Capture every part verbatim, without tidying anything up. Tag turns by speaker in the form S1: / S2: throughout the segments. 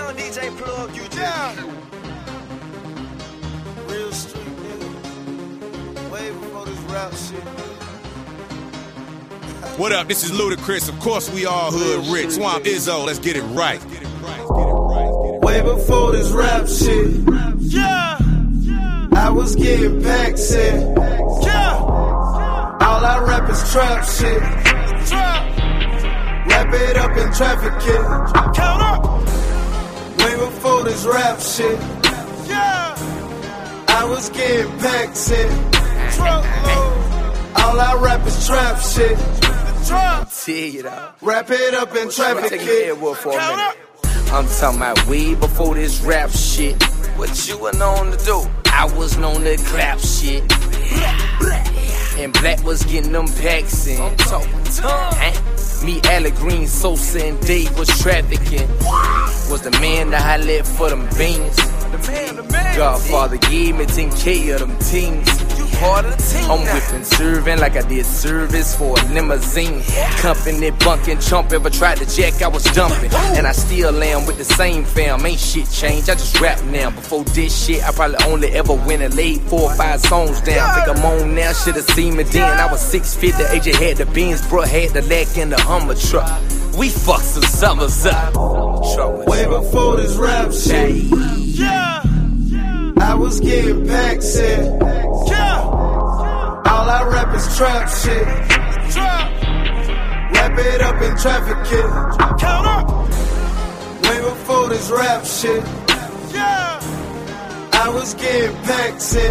S1: young D J Plug, you just real street nigga. Way before this rap shit.
S2: What up? This is Ludacris. Of course, we all hood rich. Swamp Izzo. Let's get it right.
S1: Way before this rap shit. Yeah. I was getting back set. Yeah. All I rap is trap shit. Trap. Wrap it up in traffic kit. Count up. Way before this rap shit. Yeah. I was getting back set. Truckload. All I rap is trap shit. Trap.
S3: Tell you though.
S1: Wrap it up in traffic
S3: Take
S1: kit.
S3: a head for a minute. I'm talking about way before this rap shit. What you were known to do? I was known to clap shit. And Black was getting them packs in. I'm talking time. Me, Alec Green, Sosa, and Dave was trafficking. Was the man that I let for them beans. The man, the man. Godfather gave me ten K of them teams. Part of the team. I'm whipping, serving like I did service for a limousine. Company bunking, chump ever tried to jack, I was dumping. And I still am with the same fam, ain't shit changed, I just rap now. Before this shit, I probably only ever went and laid four or five songs down. Think I'm on now, should've seen me then. I was six fifty, A J had the beans, bro had the lack in the Hummer truck. We fucked some summers up.
S1: Way before this rap shit. Yeah. I was getting back set. Yeah. All I rap is trap shit. Trap. Wrap it up in traffic kit. Count up. Way before this rap shit. Yeah. I was getting back set.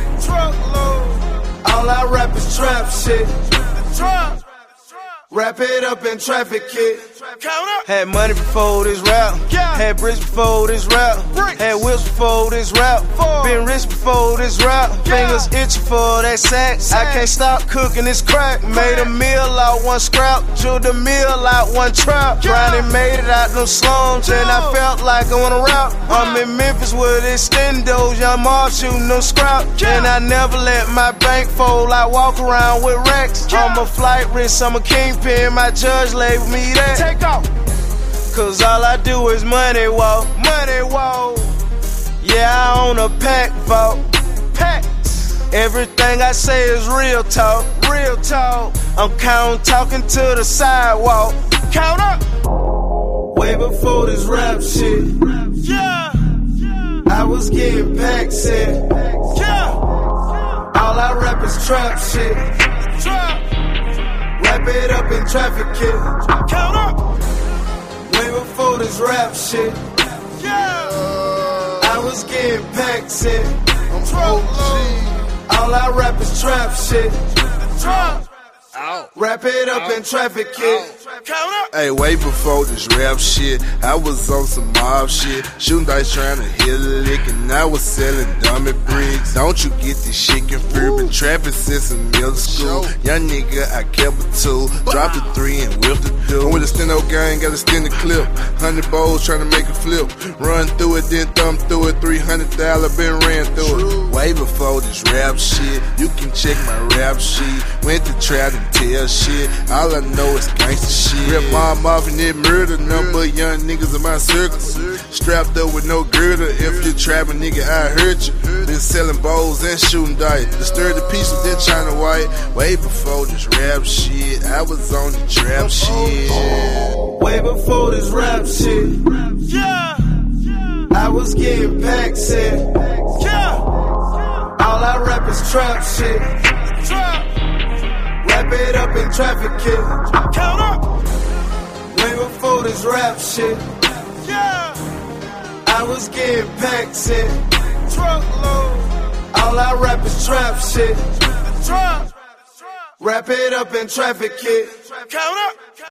S1: Truckload. All I rap is trap shit. Trap. Wrap it up in traffic kit. Count up. Had money before this rap. Yeah. Had bricks before this rap. Bricks. Had wheels before this rap. Four. Been rich before this rap. Yeah. Fingers itching for that sack. sack. I can't stop cooking this crack. crack. Made a meal out one scrap. Chewed the meal out one trap. Yeah. Grinding made it out them slums. Yeah. And I felt like I wanna rap. Yeah. I'm in Memphis with extendos. Young Mob shooting them scrap. Yeah. And I never let my bank fold. I walk around with racks. Yeah. I'm a flight risk. I'm a king. My judge label me that. Take off. Cause all I do is money walk. Money walk. Yeah, I own a pack vault. Packs. Everything I say is real talk. Real talk. I'm count talking to the sidewalk. Count up. Way before this rap shit. Yeah. I was getting back set. Yeah. All I rap is trap shit. Trap. Wrap it up in traffic kit. Count up. Way before this rap shit. Yeah. I was getting packed set. I'm O G. All I rap is trap shit. Trap. Ow. Wrap it up Ow. in traffic kit. Count up.
S4: Hey, way before this rap shit, I was on some mob shit. Shooting dice trying to hit a lick, and I was selling dummy bricks. Don't you get this shit confused? Been trapping since in middle school. Young nigga, I kept a two. Dropped a three and whipped a dude. With a steno gang, got a steno clip. Hundred bowls trying to make a flip. Run through it, then thumb through it. Three hundred thousand, been ran through it. Way before this rap shit, you can check my rap sheet. Went to try to tell shit. All I know is gangsta shit. Rip mom off and then murder. Number of young niggas in my circle. Strapped up with no girder. If you trapping nigga, I hurt you. Been selling bowls and shooting dice. Disturbed the piece with that China white. Way before this rap shit, I was on the trap shit.
S1: Way before this rap shit. Yeah. I was getting back set. Yeah. All I rap is trap shit. Trap. Wrap it up in traffic kit. Count up. Way before this rap shit. Yeah. I was getting packed set. Truckload. All I rap is trap shit. Trap. Wrap it up in traffic kit. Count up.